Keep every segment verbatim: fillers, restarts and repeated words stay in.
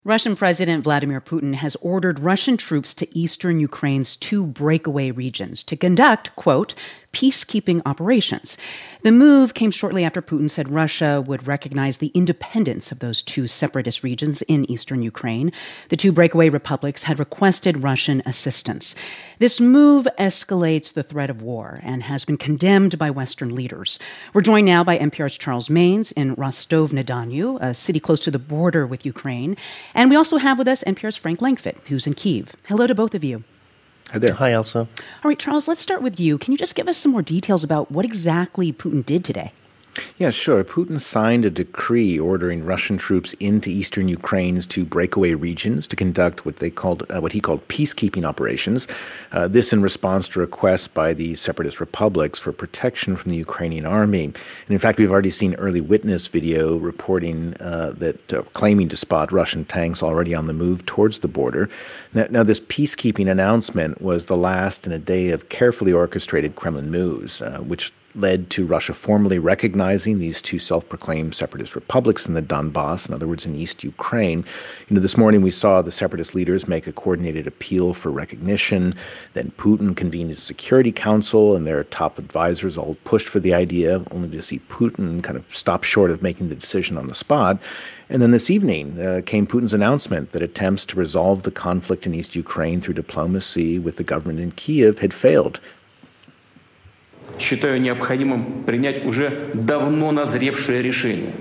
Russian President Vladimir Putin has ordered Russian troops to eastern Ukraine's two breakaway regions to conduct, quote, peacekeeping operations. The move came shortly after Putin said Russia would recognize the independence of those two separatist regions in eastern Ukraine. The two breakaway republics had requested Russian assistance. This move escalates the threat of war and has been condemned by Western leaders. We're joined now by N P R's Charles Maynes in Rostov-na-Don, a city close to the border with Ukraine. And we also have with us N P R's Frank Langfitt, who's in Kyiv. Hello to both of you. Hi there. Hi, Elsa. All right, Charles, let's start with you. Can you just give us some more details about what exactly Putin did today? Yeah, sure. Putin signed a decree ordering Russian troops into eastern Ukraine's two breakaway regions to conduct what they called, uh, what he called peacekeeping operations. Uh, this in response to requests by the separatist republics for protection from the Ukrainian army. And in fact, we've already seen early witness video reporting uh, that uh, claiming to spot Russian tanks already on the move towards the border. Now, now, this peacekeeping announcement was the last in a day of carefully orchestrated Kremlin moves, uh, which led to Russia formally recognizing these two self-proclaimed separatist republics in the Donbass, in other words, in East Ukraine. You know, this morning we saw the separatist leaders make a coordinated appeal for recognition. Then Putin convened his Security Council, and their top advisors all pushed for the idea, only to see Putin kind of stop short of making the decision on the spot. And then this evening uh, came Putin's announcement that attempts to resolve the conflict in East Ukraine through diplomacy with the government in Kyiv had failed. Считаю необходимым принять уже давно назревшее решение.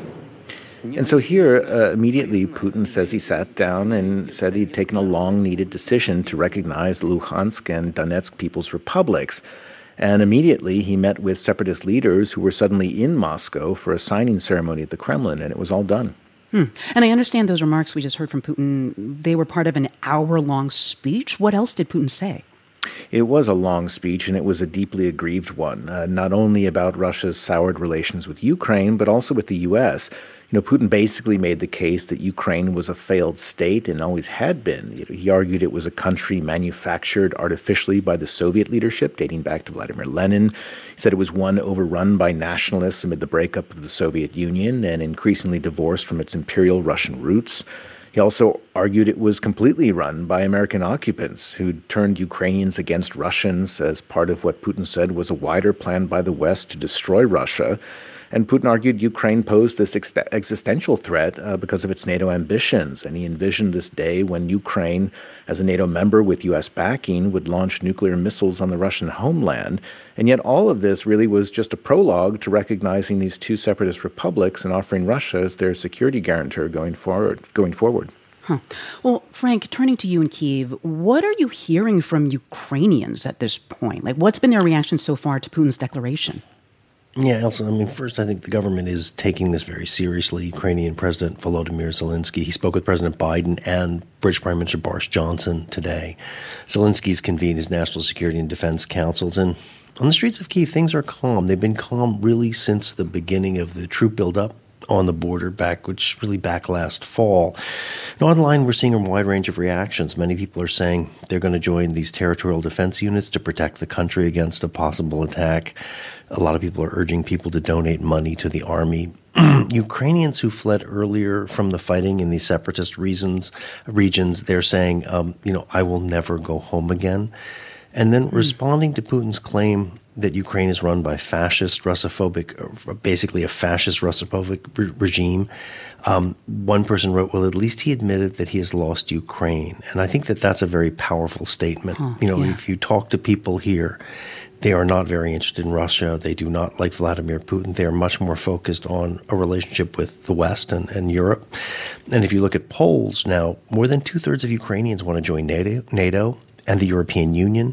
And so here, uh, immediately, Putin says he sat down and said he'd taken a long-needed decision to recognize Luhansk and Donetsk People's Republics. And immediately, he met with separatist leaders who were suddenly in Moscow for a signing ceremony at the Kremlin, and it was all done. Hmm. And I understand those remarks we just heard from Putin, they were part of an hour-long speech. What else did Putin say? It was a long speech, and it was a deeply aggrieved one, uh, not only about Russia's soured relations with Ukraine, but also with the U S. You know, Putin basically made the case that Ukraine was a failed state and always had been. You know, he argued it was a country manufactured artificially by the Soviet leadership, dating back to Vladimir Lenin. He said it was one overrun by nationalists amid the breakup of the Soviet Union and increasingly divorced from its imperial Russian roots. He also argued it was completely run by American occupants who turned Ukrainians against Russians as part of what Putin said was a wider plan by the West to destroy Russia. And Putin argued Ukraine posed this ex- existential threat uh, because of its NATO ambitions. And he envisioned this day when Ukraine, as a NATO member with U S backing, would launch nuclear missiles on the Russian homeland. And yet all of this really was just a prologue to recognizing these two separatist republics and offering Russia as their security guarantor going forward. Going forward. Huh. Well, Frank, turning to you in Kyiv, what are you hearing from Ukrainians at this point? Like, what's been their reaction so far to Putin's declaration? Yeah, Elsa, I mean, first, I think the government is taking this very seriously. Ukrainian President Volodymyr Zelensky, he spoke with President Biden and British Prime Minister Boris Johnson today. Zelensky's convened his National Security and Defense Councils, and on the streets of Kyiv, things are calm. They've been calm really since the beginning of the troop buildup on the border back, which really back last fall. And online, we're seeing a wide range of reactions. Many people are saying they're going to join these territorial defense units to protect the country against a possible attack. A lot of people are urging people to donate money to the army. Ukrainians who fled earlier from the fighting in these separatist reasons, regions, they're saying, um, you know, I will never go home again. And then mm. responding to Putin's claim that Ukraine is run by fascist, Russophobic, basically a fascist Russophobic re- regime. Um, one person wrote, well, at least he admitted that he has lost Ukraine. And I think that that's a very powerful statement. Huh, you know, yeah. If you talk to people here, they are not very interested in Russia. They do not like Vladimir Putin. They are much more focused on a relationship with the West and, and Europe. And if you look at polls now, more than two-thirds of Ukrainians want to join NATO, NATO and the European Union.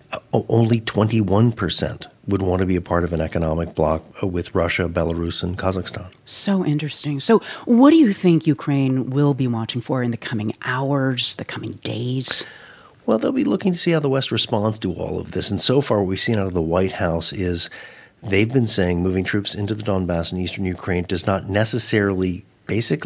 Only twenty-one percent would want to be a part of an economic bloc with Russia, Belarus, and Kazakhstan. So interesting. So what do you think Ukraine will be watching for in the coming hours, the coming days? Well, they'll be looking to see how the West responds to all of this. And so far, what we've seen out of the White House is they've been saying moving troops into the Donbass and eastern Ukraine does not necessarily basically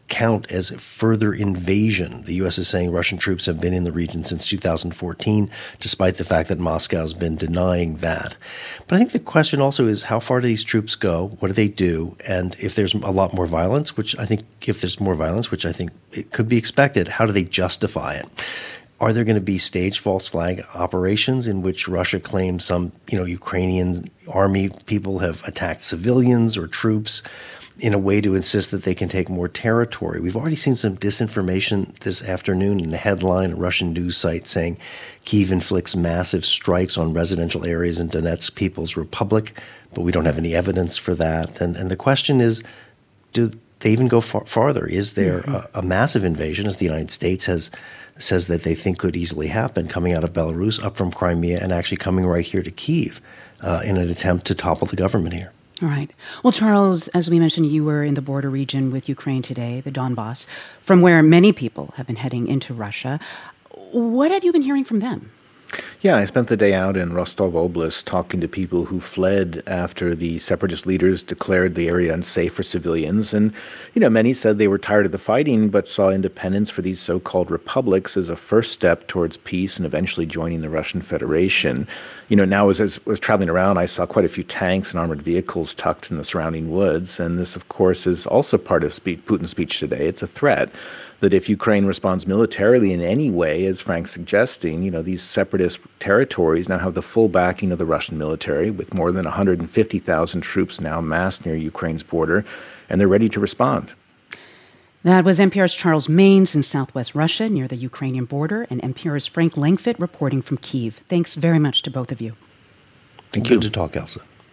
count as further invasion. The U S is saying Russian troops have been in the region since two thousand fourteen, despite the fact that Moscow's been denying that. But I think the question also is, how far do these troops go? What do they do? And if there's a lot more violence, which I think if there's more violence, which I think it could be expected, how do they justify it? Are there going to be staged false flag operations in which Russia claims some, you know, Ukrainian army people have attacked civilians or troops in a way to insist that they can take more territory? We've already seen some disinformation this afternoon in the headline, a Russian news site saying Kyiv inflicts massive strikes on residential areas in Donetsk People's Republic, but we don't have any evidence for that. And, and the question is, do they even go far, farther? Is there mm-hmm. a, a massive invasion, as the United States has says that they think could easily happen, coming out of Belarus, up from Crimea, and actually coming right here to Kyiv uh, in an attempt to topple the government here? All right. Well, Charles, as we mentioned, you were in the border region with Ukraine today, the Donbass, from where many people have been heading into Russia. What have you been hearing from them? Yeah, I spent the day out in Rostov Oblast talking to people who fled after the separatist leaders declared the area unsafe for civilians. And, you know, many said they were tired of the fighting, but saw independence for these so-called republics as a first step towards peace and eventually joining the Russian Federation. You know, now as I was traveling around, I saw quite a few tanks and armored vehicles tucked in the surrounding woods. And this, of course, is also part of Putin's speech today. It's a threat that if Ukraine responds militarily in any way, as Frank's suggesting, you know, these separatist territories now have the full backing of the Russian military, with more than one hundred fifty thousand troops now massed near Ukraine's border, and they're ready to respond. That was N P R's Charles Maynes in southwest Russia near the Ukrainian border, and N P R's Frank Langfitt reporting from Kyiv. Thanks very much to both of you. Thank you. Good to talk, Elsa.